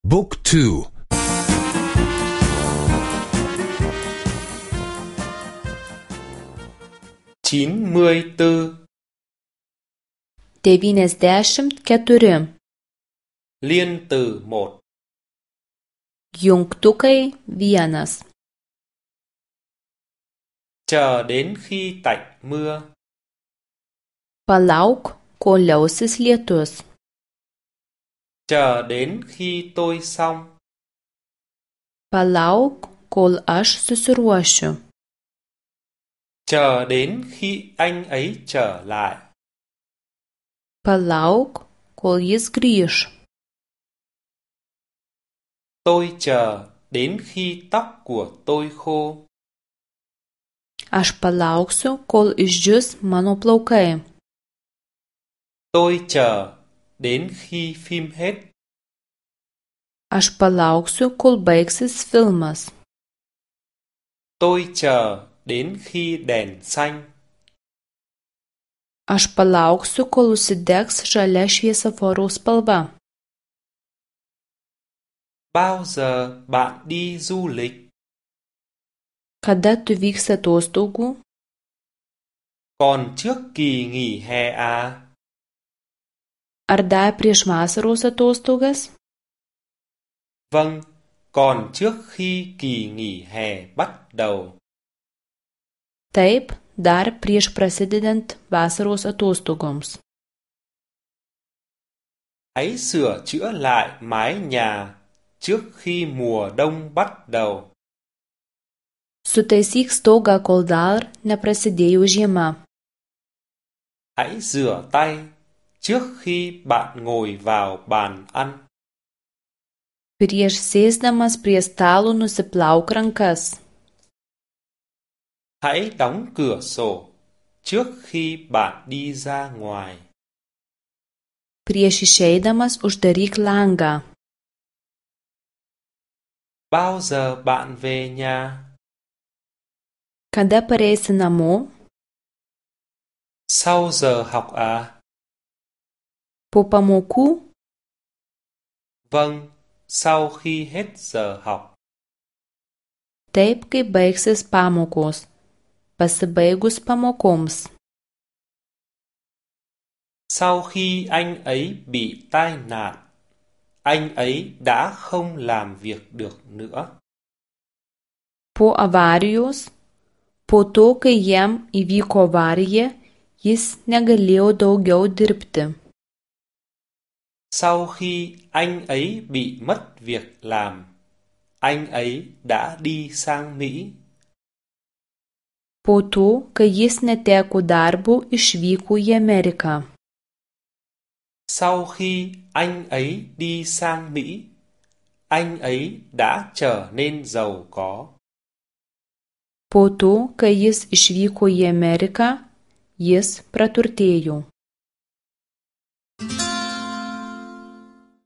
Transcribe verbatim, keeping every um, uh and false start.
Book two. chín mươi tư. devyniasdešimt keturi. Liên từ một. Jungtukai vienas. Chờ đến khi tạnh mưa. Palauk, kol liausis lietus. Chờ đến khi tôi xong. Palauk, kol aš susiruošiu. Chờ đến khi anh ấy trở lại. Palauk, kol jis grįš. Tôi chờ đến khi tóc của tôi khô. Aš palauksiu, kol išdžius mano plaukai. Tôi chờ đến khi phim hết. Aš palauksiu, kol baigsis filmas. Tôi chờ đến khi đèn xanh. Aš palauksiu, kol užsidegs žalia šviesoforo spalva. Bao giờ bạn đi du lịch? Kada tu vyksi atostogų? Còn trước kỳ nghỉ hè à? Ar dar prieš vasaros atostogas? Vâng, còn trước khi kỳ nghỉ hè bắt đầu. Taip, dar prieš prasidedant vasaros atostogoms. Hãy sửa chữa lại mái nhà trước khi mùa đông bắt đầu. Sutaisyk stogą, kol dar neprasidėjo žiema. Hãy rửa tay trước khi bạn ngồi vào bàn ăn. Prieš sėsdamas prie stalo nusiplauk rankas. Hãy đóng cửa sổ trước khi bạn đi ra ngoài. Prieš išeidamas uždaryk langą. Bao giờ bạn về nhà? Kada pareisi namo? Sau giờ học à? Po pamokų? Vâng, sau khi hết giờ học. Taip, kai baigsis pamokos. Pasibaigus pamokoms. Sau khi anh ấy bị tai nạn, anh ấy đã không làm việc được nữa. Po avarijos, po to, kai jam įvyko avarija, jis negalėjo daugiau dirbti. Sau khi anh ấy bị mất việc làm, anh ấy đã đi sang Mỹ. Po to, kai jis neteko darbo, išvyko į Ameriką. Sau khi anh ấy đi sang Mỹ, anh ấy đã trở nên giàu có. Po to, kai jis išvyko į Ameriką, jis praturtėjo.